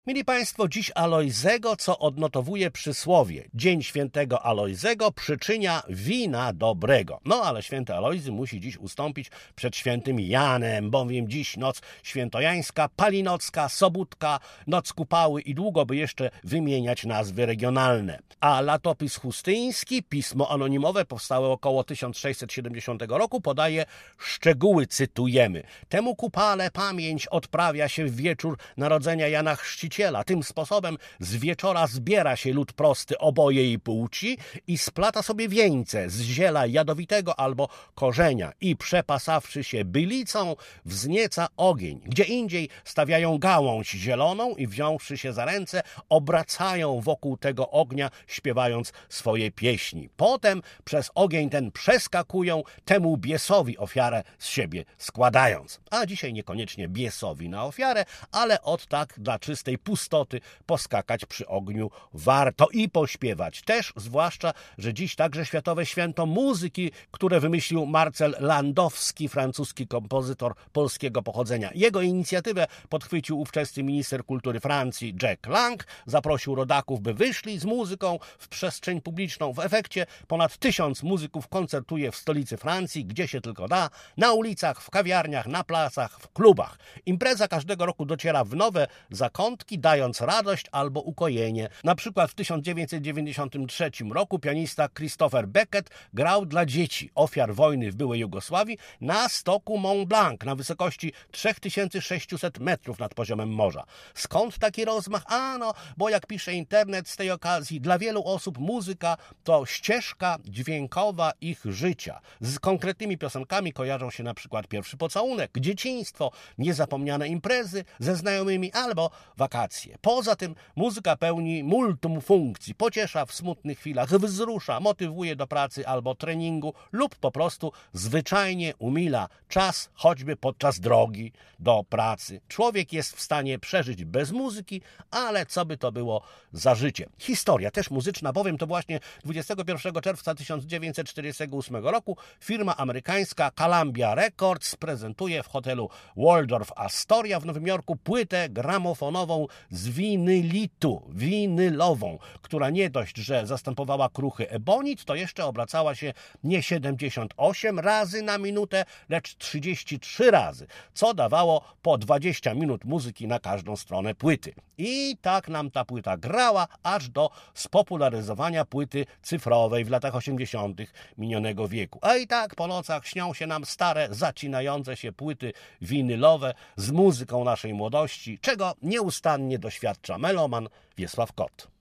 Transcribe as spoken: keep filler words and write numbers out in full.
Mili Państwo, dziś Alojzego, co odnotowuje przysłowie. Dzień świętego Alojzego przyczynia wina dobrego. No ale święty Alojzy musi dziś ustąpić przed świętym Janem, bowiem dziś noc świętojańska, palinocka, sobótka, noc kupały i długo by jeszcze wymieniać nazwy regionalne. A latopis chustyński, pismo anonimowe, powstałe około tysiąc sześćset siedemdziesiątego roku, podaje szczegóły, cytujemy. Temu kupale pamięć odprawia się w wieczór narodzenia Jana Chrzciciela. Tym sposobem z wieczora zbiera się lud prosty oboje i płci i splata sobie wieńce z ziela jadowitego albo korzenia i przepasawszy się bylicą wznieca ogień. Gdzie indziej stawiają gałąź zieloną i wziąwszy się za ręce obracają wokół tego ognia, śpiewając swoje pieśni. Potem przez ogień ten przeskakują, temu biesowi ofiarę z siebie składając. A dzisiaj niekoniecznie biesowi na ofiarę, ale od tak dla czystej pustoty poskakać przy ogniu warto i pośpiewać też, zwłaszcza, że dziś także Światowe Święto Muzyki, które wymyślił Marcel Landowski, francuski kompozytor polskiego pochodzenia. Jego inicjatywę podchwycił ówczesny minister kultury Francji Jack Lang, zaprosił rodaków, by wyszli z muzyką w przestrzeń publiczną. W efekcie ponad tysiąc muzyków koncertuje w stolicy Francji, gdzie się tylko da, na ulicach, w kawiarniach, na placach, w klubach. Impreza każdego roku dociera w nowe zakątki, dając radość albo ukojenie. Na przykład w tysiąc dziewięćset dziewięćdziesiątym trzecim roku pianista Christopher Beckett grał dla dzieci, ofiar wojny w byłej Jugosławii, na stoku Mont Blanc na wysokości trzy tysiące sześćset metrów nad poziomem morza. Skąd taki rozmach? Ano, bo jak pisze internet z tej okazji, dla wielu osób muzyka to ścieżka dźwiękowa ich życia. Z konkretnymi piosenkami kojarzą się na przykład pierwszy pocałunek, dzieciństwo, niezapomniane imprezy ze znajomymi albo wakacje. Poza tym muzyka pełni multum funkcji, pociesza w smutnych chwilach, wzrusza, motywuje do pracy albo treningu lub po prostu zwyczajnie umila czas, choćby podczas drogi do pracy. Człowiek jest w stanie przeżyć bez muzyki, ale co by to było za życie. Historia też muzyczna, bowiem to właśnie dwudziestego pierwszego czerwca tysiąc dziewięćset czterdziestego ósmego roku firma amerykańska Columbia Records prezentuje w hotelu Waldorf Astoria w Nowym Jorku płytę gramofonową z winylitu, winylową, która nie dość, że zastępowała kruchy ebonit, to jeszcze obracała się nie siedemdziesiąt osiem razy na minutę, lecz trzydzieści trzy razy, co dawało po dwadzieścia minut muzyki na każdą stronę płyty. I tak nam ta płyta grała, aż do spopularyzowania płyty cyfrowej w latach osiemdziesiątych minionego wieku. A i tak po nocach śnią się nam stare, zacinające się płyty winylowe z muzyką naszej młodości, czego nieustannie doświadcza meloman Wiesław Kot.